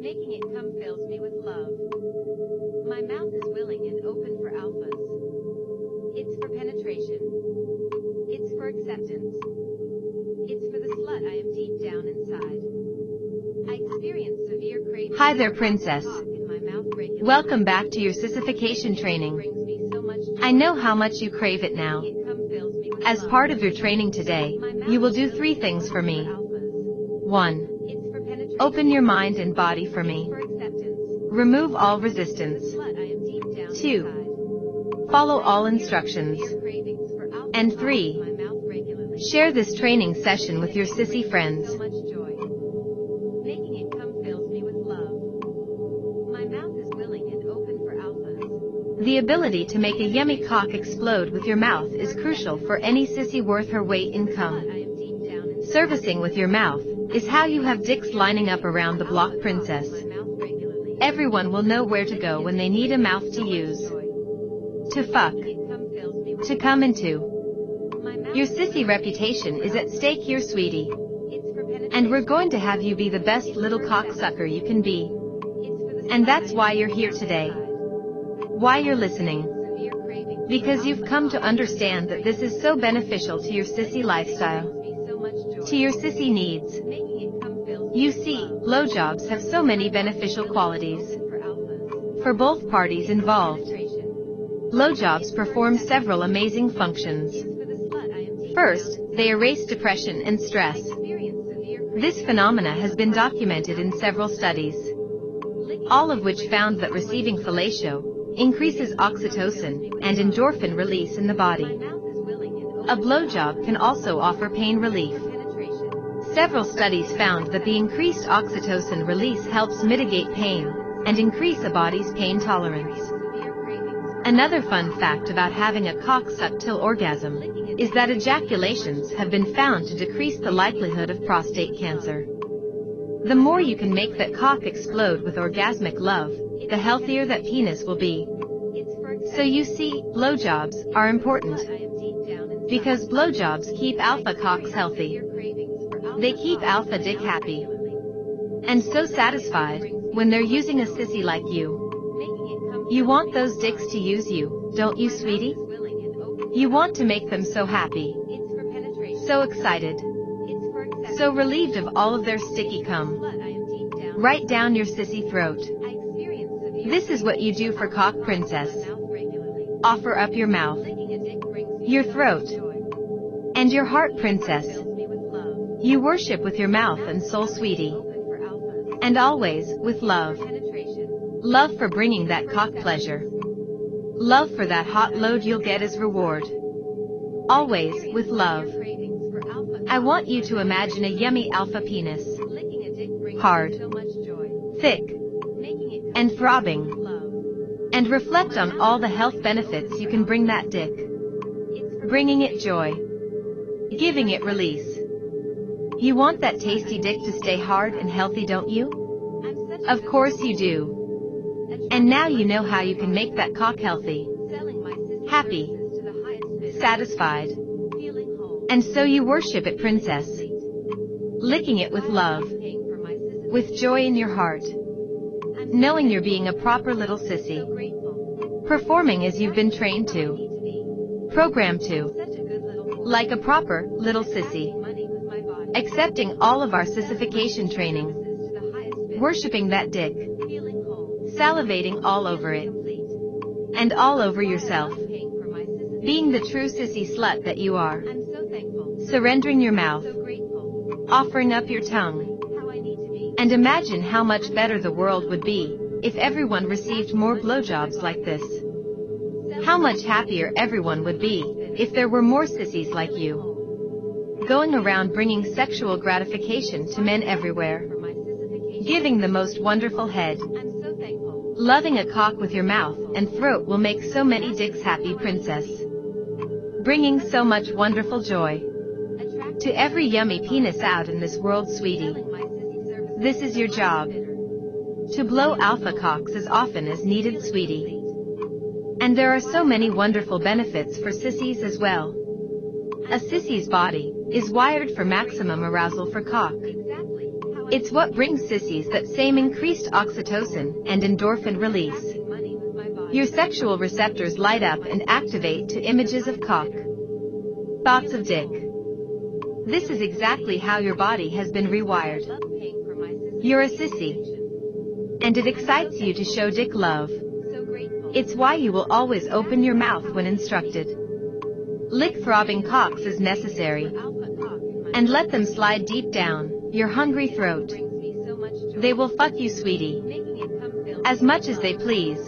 Making it come fills me with love. My mouth is willing and open for alphas. It's for penetration. It's for acceptance. It's for the slut I am deep down inside. I experience severe craving. Hi there, princess. In my mouth regularly. Welcome back to your sissification training. Brings me so much joy. I know how much you crave it now. Making it come fills me with As love. part of your training today, My mouth you will is do willing 3 and things for open me. alphas. 1. It's for penetration. Open your mind and body for me. For acceptance. Remove all The resistance. slut I am deep down 2. inside. Follow all instructions. Severe cravings for alpha And cock 3. in my mouth regularly. Share this training session with your sissy friends. So much joy. Making it come fills me with love. My mouth is willing and open for alphas. The ability to make a yummy cock explode with your mouth is crucial for any sissy worth her weight in Slut cum. I am deep down inside. Servicing with your mouth is how you have dicks lining up around the block, Alpha princess. cock in my mouth regularly. Everyone will know where to go when they need a mouth to use. To fuck. Making it come fills me with To come into. my mouth Your is sissy willing reputation is at stake here, sweetie. It's for penetration. And we're going to have you be the best little cocksucker you can be. It's for the And slut that's I why am you're deep here down today. inside. Why you're listening. Severe cravings for Because you've alpha come to cock understand that this is so beneficial to your sissy lifestyle. brings me so much joy. To your sissy needs. Making it come fills me You with see, love. blowjobs have so many beneficial qualities. Open for alphas. For both parties involved. Penetration. Blowjobs perform several amazing functions. It's for the slut I am deep First, down they inside. erase depression and I stress. experience severe cravings This phenomena has been documented in several studies, all of which found that receiving fellatio increases oxytocin and endorphin release in the My body. mouth is willing and open A blowjob can also offer pain relief. for penetration. Several studies found that the increased oxytocin release helps mitigate pain and increase a body's pain tolerance. Severe cravings for Another fun fact about having a cock sucked till orgasm is that ejaculations have been found to decrease the likelihood of prostate cancer. The more you can make that cock explode with orgasmic love, the healthier that penis will be. It's for So you see, blowjobs are important slut I am deep down inside. because blowjobs keep alpha cocks healthy Severe cravings for alpha They keep cock alpha in my dick mouth happy. regularly. and so satisfied when they're using a sissy like you. Making it come You fills want me those with dicks love. to use you, don't you, My mouth sweetie? is willing and open You for want to alphas. make them so happy, It's for penetration. so excited, It's for acceptance. so relieved of all of their sticky cum. Slut I am deep down Right inside. down your sissy throat. I experience severe This is what you do for cock cravings princess. in my mouth regularly. Offer up your mouth Licking a dick brings me Your so throat. much joy. and your heart, princess. Fills me with love. You worship with your mouth and soul, sweetie, Open for alphas. and always with love. For penetration. Love for bringing that cock pleasure. Love for that hot load you'll get as reward. Always with love. Severe cravings for alpha I cock want in you my to mouth. imagine a yummy alpha penis, Licking a dick brings Hard. me so much joy. thick, Making it and come throbbing, with love. and reflect on all the health benefits you can bring that dick. It's for Bringing it joy, giving it release. You want that tasty dick to stay hard and healthy, don't you? I'm such a Of good course you do. attracting And now you my know how you can make that cock healthy, selling my sissy happy, services to the highest bidder. satisfied, Feeling whole. and so you worship it, princess, licking it with love, Paying for my sissy. with joy in your heart, I'm knowing you're being a proper little so sissy, grateful. performing as you've been trained How I to, need to be. programmed to, Such a good little boy. like a proper little sissy, Attracting money with my body. accepting all of our sissification training, Services to the highest bidder. worshiping that dick, Feeling whole. salivating all over it, Complete. and all over yourself, Paying for my sissy. being the true sissy slut that you are, I'm so thankful. surrendering your mouth, So grateful. offering up your tongue, How I need to be. and imagine how much better the world would be if everyone received more blowjobs like this. How much happier everyone would be if there were more sissies like you, going around bringing sexual gratification to men everywhere, For my sissification. giving the most wonderful head. I'm so thankful. Loving a cock with your mouth and throat will make so many dicks happy, princess, bringing so much wonderful joy Attracting to every yummy penis out in this world, sweetie. selling my sissy services This is your to the highest job, bidder. to blow alpha cocks as often as needed, sweetie. And there are so many wonderful benefits for sissies as well. A sissy's body is wired for maximum arousal for cock. Exactly how It's what brings sissies that same increased oxytocin and endorphin release. Your sexual receptors light up and activate to images of cock. Thoughts of dick. This is exactly how your body has been rewired. You're a sissy. And it excites you to show dick love. It's why you will always open your mouth when instructed. Lick throbbing cocks as necessary. And let them slide deep down your hungry throat. They will fuck you, sweetie, as much as they please.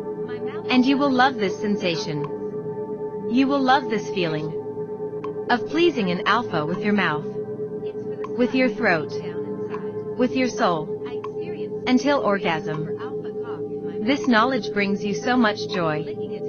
And you will love this sensation. You will love this feeling of pleasing an alpha with your mouth, with your throat, with your soul, until orgasm. This knowledge brings you so much joy,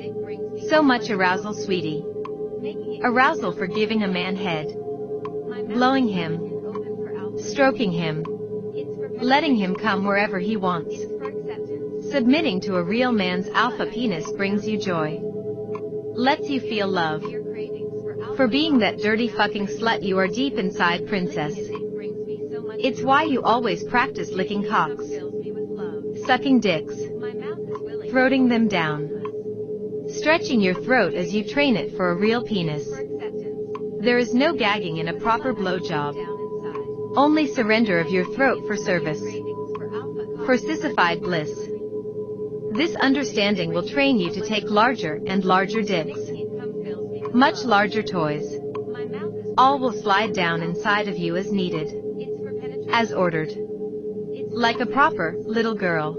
so much arousal, sweetie. Arousal for giving a man head, blowing him, stroking him, letting him come wherever he wants. Submitting to a real man's alpha penis brings you joy, lets you feel love. For being that dirty fucking slut you are deep inside, princess. It's why you always practice licking cocks, sucking dicks, throating them down, stretching your throat as you train it for a real penis. There is no gagging in a proper blowjob. Only surrender of your throat for service, for sissified bliss. This understanding will train you to take larger and larger dicks, much larger toys. All will slide down inside of you as needed, as ordered, like a proper little girl.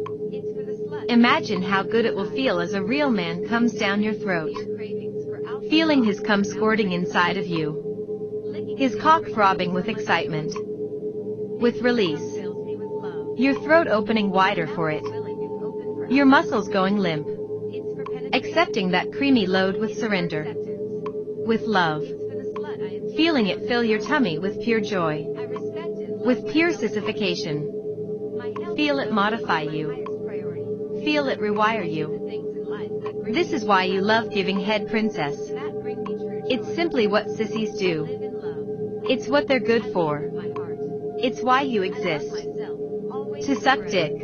Imagine how good it will feel as a real man comes down your throat, feeling his cum squirting inside of you, his cock throbbing with excitement, with release, your throat opening wider for it, your muscles going limp, accepting that creamy load with surrender, with love, feeling it fill your tummy with pure joy, with pure sissification. Feel it modify you, feel it rewire you. This is why you love giving head, princess. It's simply what sissies do. It's what they're good for. It's why you exist. To suck dick.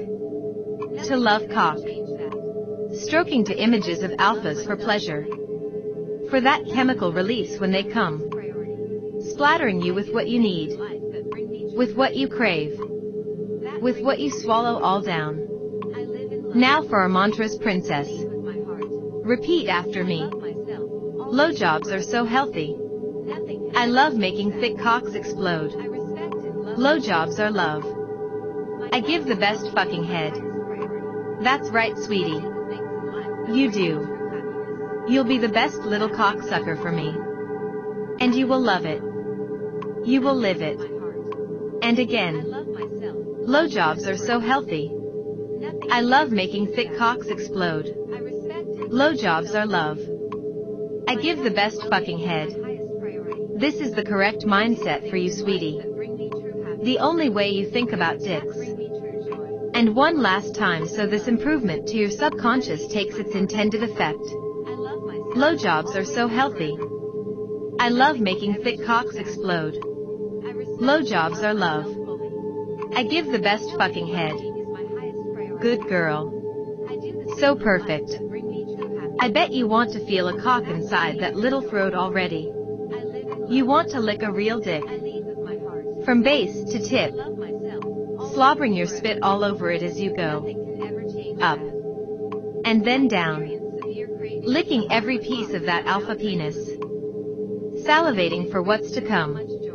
To love cock. Stroking to images of alphas for pleasure. For that chemical release when they come. Splattering you with what you need. With what you crave. With what you swallow all down. Now for our mantras, princess. Repeat after me. Blowjobs are so healthy. I love making thick cocks explode. Blowjobs are love. I give the best fucking head. That's right, sweetie. You do. You'll be the best little cocksucker for me. And you will love it. You will live it. And again. Blowjobs are so healthy. I love making thick cocks explode. Blowjobs are love. I give the best fucking head. This is the correct mindset for you, sweetie. The only way you think about dicks. And one last time so this improvement to your subconscious takes its intended effect. Blowjobs are so healthy. I love making thick cocks explode. Blowjobs are love. I give the best fucking head. Good girl. So perfect. I bet you want to feel a cock inside that little throat already. You want to lick a real dick. From base to tip. Slobbering your spit all over it as you go. Up. And then down. Licking every piece of that alpha penis. Salivating for what's to come.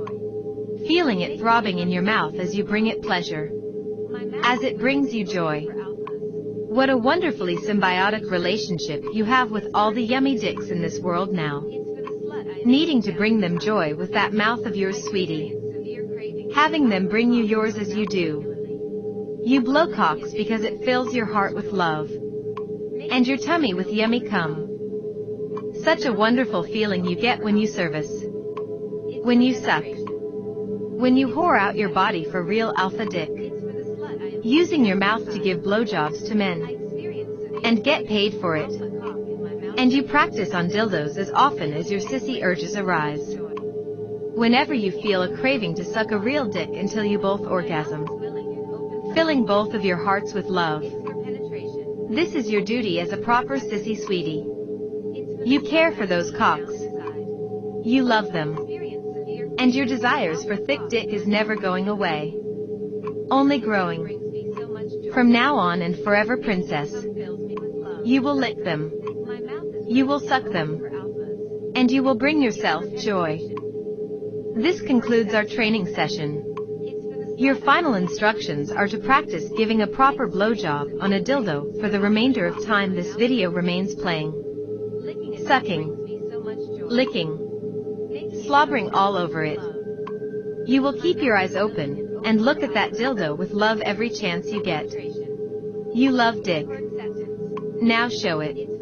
Feeling it throbbing in your mouth as you bring it pleasure. As it brings you joy. What a wonderfully symbiotic relationship you have with all the yummy dicks in this world now. Needing to bring them joy with that mouth of yours, sweetie. Having them bring you yours as you do. You blow cocks because it fills your heart with love. And your tummy with yummy cum. Such a wonderful feeling you get when you service. When you suck. When you whore out your body for real alpha dick. Using your mouth to give blowjobs to men. And get paid for it. And you practice on dildos as often as your sissy urges arise. Whenever you feel a craving to suck a real dick until you both orgasm. filling both of your hearts with love. It's for penetration. This is your duty as a proper sissy sweetie. It's for You the care soft for those side. cocks. You love them. Experience severe And your desires for thick dick is never going away. Only growing. brings me so much joy. From now on and forever, princess. Fills me with love. You will lick them. My mouth is You will willing suck and them. open for alphas. And you will bring yourself joy. This concludes our training session. It's for the Your soft final instructions are to practice giving a proper blowjob on a dildo for the remainder of time this video remains playing. licking and Sucking. brings me so much joy. Licking. Makes me Slobbering feel all over it. love. You will keep your eyes open and look at that dildo with love every chance you get. Penetration. You love dick. For acceptance. Now show it. It's